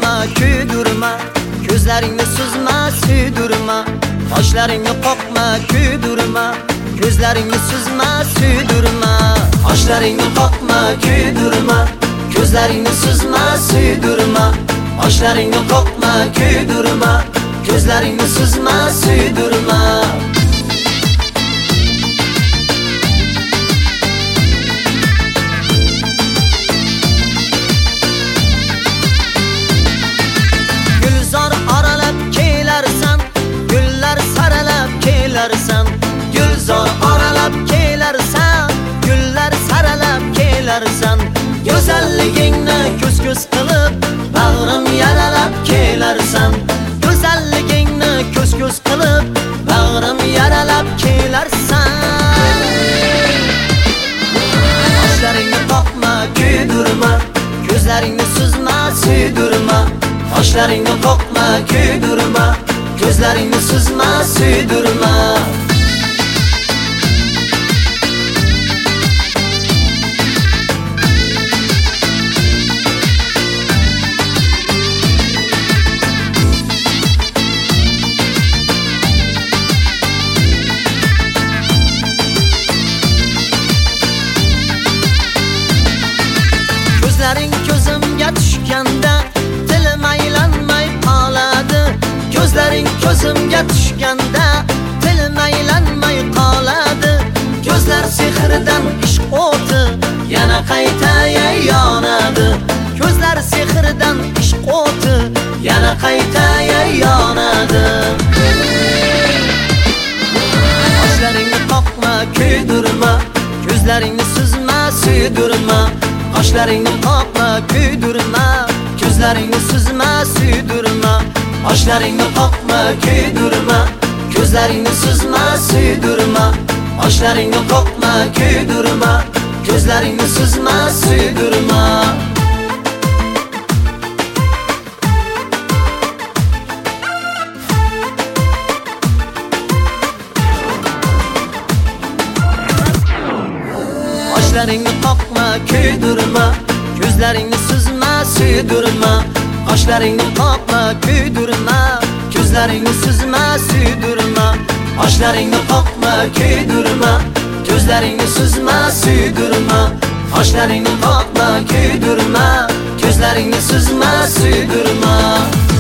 qoqma, kuydirma, ko'zlaringni suzma, suydirma. Qoshlaringni qoqma, kuydirma, ko'zlaringni suzma, suydirma. Qoshlaringni qoqma, kuydirma, ko'zlaringni suzma, suydirma. Qoshlaringni qoqma, kuydirma, ko'zlaringni suzma, suydirma. Gulzor oralab kelarsan, gullar saralab kelarsan. Gulzor oralab kelarsan, gullar saralab kelarsan. Go'zalligingni ko'z-ko'z qilib, bag'rim yaralab kelarsan. Go'zalligingni ko'z-ko'z qilib, bag'rim yaralab kelarsan. Qoshlaringni qoqma, kuydirma, ko'zlaringni suzma, suydirma. Qoshlaringni qoqma, kuydirma, ko'zlaringni suzma, suydirma. Ko'zlaring ko'zimga tushganda tilim aylanmay qoladi. Ko'zlaring ko'zimga tushganda tilim aylanmay qoladi. Ko'zlar sehridan ishq o'ti yana qayta yonadi. Ko'zlar sehridan ishq o'ti yana qayta yonadi. Qoshlaringni qoqma, kuydirma, ko'zlaringni suzma, suydirma. Qoshlaringni qoqma, kuydirma, ko'zlaringni suzma, suydirma. Qoshlaringni qoqma, kuydirma, ko'zlaringni suzma, suydirma. Qoshlaringni qoqma, kuydirma, ko'zlaringni suzma, suydirma. Qoshlaringni qoqma, kuydirma, ko'zlaringni suzma, suydirma. Qoshlaringni qoqma, kuydirma, ko'zlaringni suzma, suydirma. Qoshlaringni qoqma, kuydirma, ko'zlaringni suzma, suydirma. Qoshlaringni qoqma, kuydirma, ko'zlaringni suzma, suydirma.